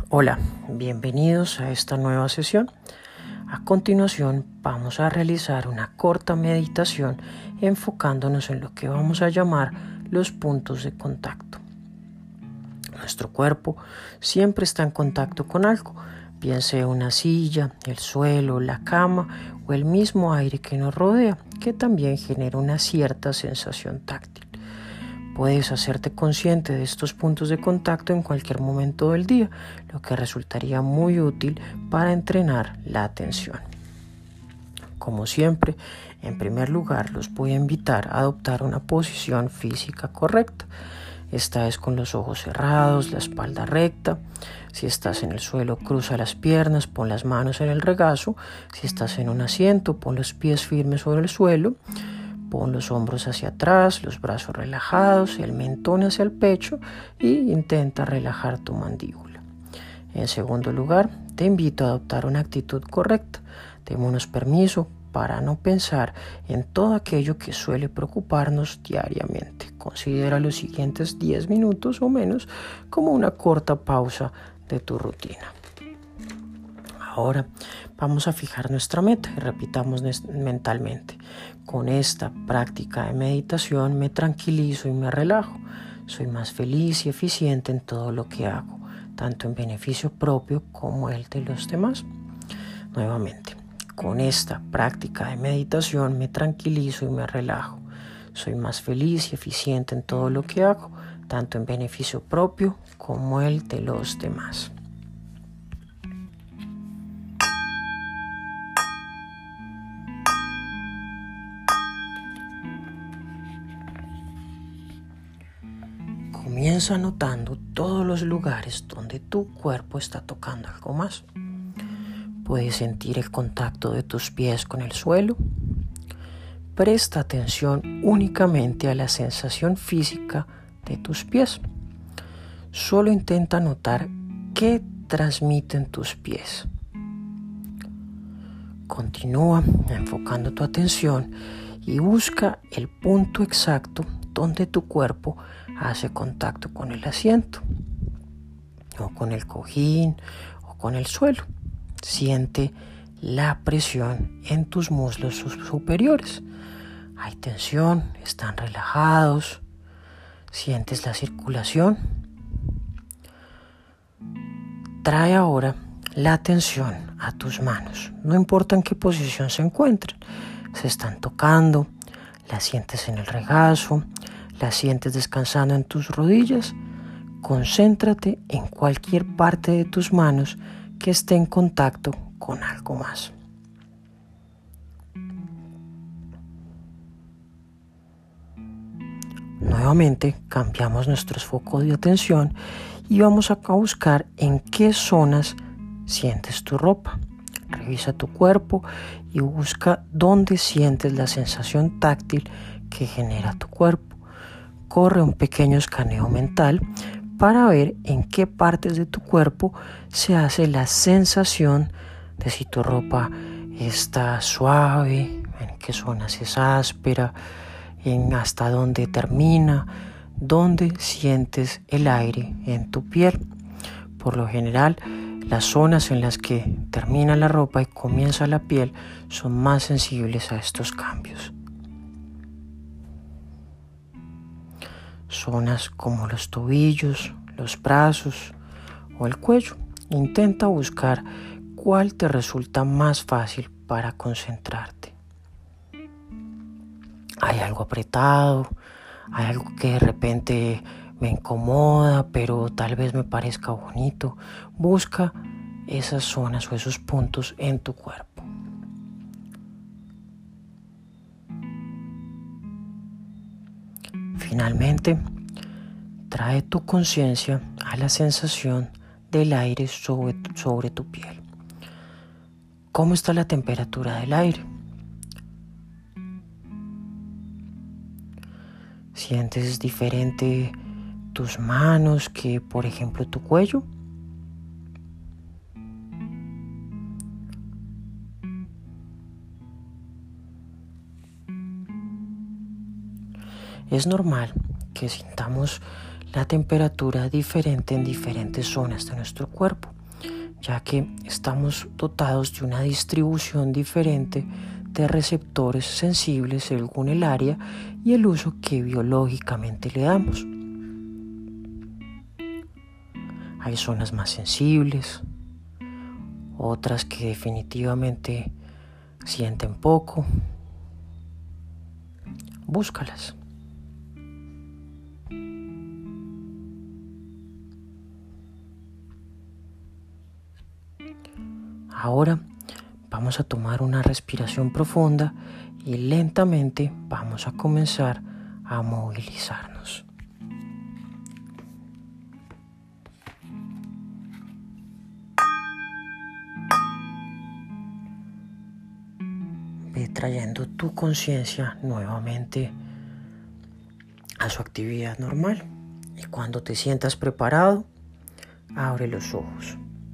Hola, bienvenidos a esta nueva sesión. A continuación vamos a realizar una corta meditación enfocándonos en lo que vamos a llamar los puntos de contacto. Nuestro cuerpo siempre está en contacto con algo, bien sea una silla, el suelo, la cama o el mismo aire que nos rodea, que también genera una cierta sensación táctil. Puedes hacerte consciente de estos puntos de contacto en cualquier momento del día, lo que resultaría muy útil para entrenar la atención. Como siempre, en primer lugar los voy a invitar a adoptar una posición física correcta. Esta es con los ojos cerrados, la espalda recta. Si estás en el suelo, cruza las piernas, pon las manos en el regazo. Si estás en un asiento, pon los pies firmes sobre el suelo. Pon los hombros hacia atrás, los brazos relajados, el mentón hacia el pecho y intenta relajar tu mandíbula. En segundo lugar, te invito a adoptar una actitud correcta. Démonos permiso para no pensar en todo aquello que suele preocuparnos diariamente. Considera los siguientes 10 minutos o menos como una corta pausa de tu rutina. Ahora vamos a fijar nuestra meta y repitamos mentalmente. Con esta práctica de meditación me tranquilizo y me relajo. Soy más feliz y eficiente en todo lo que hago, tanto en beneficio propio como el de los demás. Nuevamente, con esta práctica de meditación me tranquilizo y me relajo. Soy más feliz y eficiente en todo lo que hago, tanto en beneficio propio como el de los demás. Comienza notando todos los lugares donde tu cuerpo está tocando algo más. Puedes sentir el contacto de tus pies con el suelo. Presta atención únicamente a la sensación física de tus pies. Solo intenta notar qué transmiten tus pies. Continúa enfocando tu atención y busca el punto exacto donde tu cuerpo hace contacto con el asiento, o con el cojín, o con el suelo. Siente la presión en tus muslos superiores. Hay tensión, están relajados. Sientes la circulación. Trae ahora la atención a tus manos. No importa en qué posición se encuentren. Se están tocando. Las sientes en el regazo. Las sientes descansando en tus rodillas. Concéntrate en cualquier parte de tus manos que esté en contacto con algo más. Nuevamente cambiamos nuestros focos de atención y vamos a buscar en qué zonas sientes tu ropa. Revisa tu cuerpo y busca dónde sientes la sensación táctil que genera tu cuerpo. Corre un pequeño escaneo mental para ver en qué partes de tu cuerpo se hace la sensación de si tu ropa está suave, en qué zonas es áspera, en hasta dónde termina, dónde sientes el aire en tu piel. Por lo general, las zonas en las que termina la ropa y comienza la piel son más sensibles a estos cambios. Zonas como los tobillos, los brazos o el cuello. Intenta buscar cuál te resulta más fácil para concentrarte. Hay algo apretado, hay algo que de repente me incomoda, pero tal vez me parezca bonito. Busca esas zonas o esos puntos en tu cuerpo. Finalmente, trae tu conciencia a la sensación del aire sobre tu piel. ¿Cómo está la temperatura del aire? ¿Sientes diferente tus manos que, por ejemplo, tu cuello? Es normal que sintamos la temperatura diferente en diferentes zonas de nuestro cuerpo. ya que estamos dotados de una distribución diferente de receptores sensibles según el área y el uso que biológicamente le damos. Hay zonas más sensibles, otras que definitivamente sienten poco. Búscalas. Ahora vamos a tomar una respiración profunda y lentamente vamos a comenzar a movilizarnos. Ve trayendo tu conciencia nuevamente a su actividad normal y cuando te sientas preparado, abre los ojos.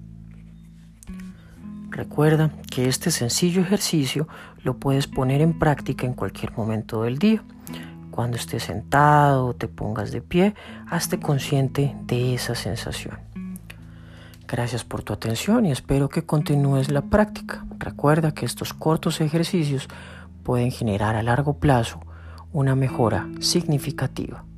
Recuerda que este sencillo ejercicio lo puedes poner en práctica en cualquier momento del día. Cuando estés sentado o te pongas de pie, hazte consciente de esa sensación. Gracias por tu atención y espero que continúes la práctica. Recuerda que estos cortos ejercicios pueden generar a largo plazo una mejora significativa.